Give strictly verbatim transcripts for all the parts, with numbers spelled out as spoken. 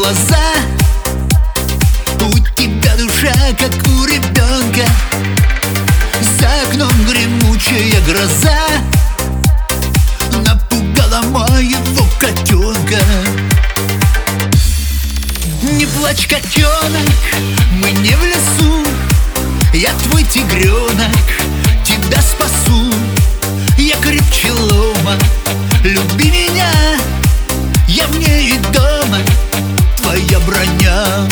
глаза. У тебя душа, как у ребенка. За окном гремучая гроза напугала моего котенка. Не плачь, котенок, мы не в лесу. Я твой тигренок, тебя спасу. Я крепче лома, люби меня. Я вне и дома, твоя броня.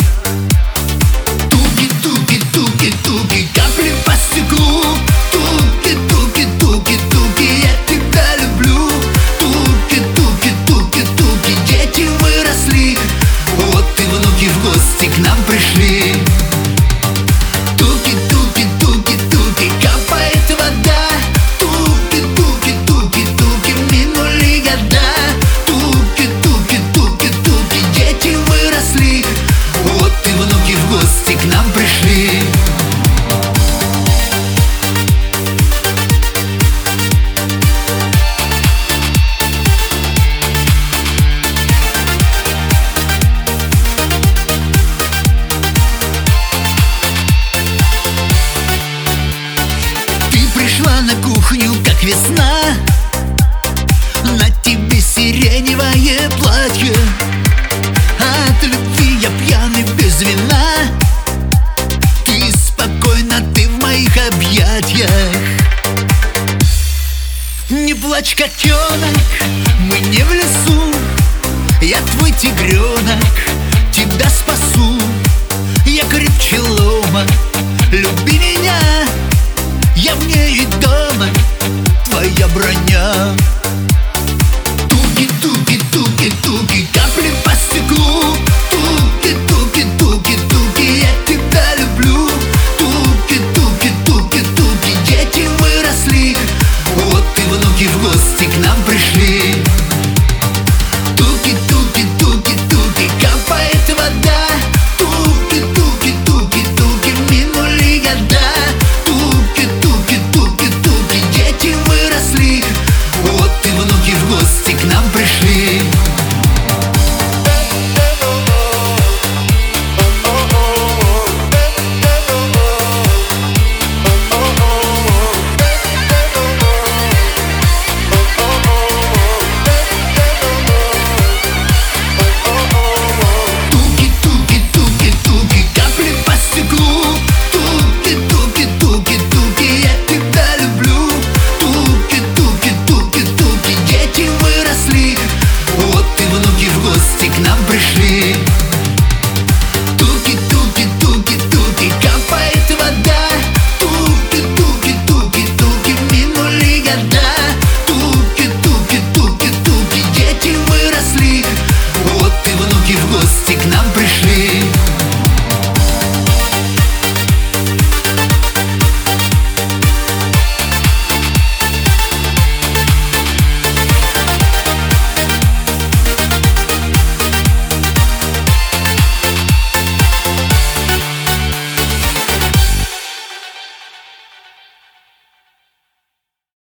Туки-туки-туки-туки, капли по стеклу. Туки-туки-туки-туки, я тебя люблю. Туки-туки-туки-туки, дети выросли. Вот и внуки в гости к нам пришли. Туки-туки-туки-туки, капает вода. Туки-туки-туки-туки, минули года. Туки-туки-туки-туки, дети выросли. Вот и внуки в гости к нам пришли. На кухню, как весна, на тебе сиреневое платье. От любви я пьяный без вина. Ты спокойно, ты в моих объятиях. Не плачь, котенок, мы не в лесу. Я твой тигренок, тебя спасу. Я крепче лома, люби меня. Я вне и дома, твоя броня.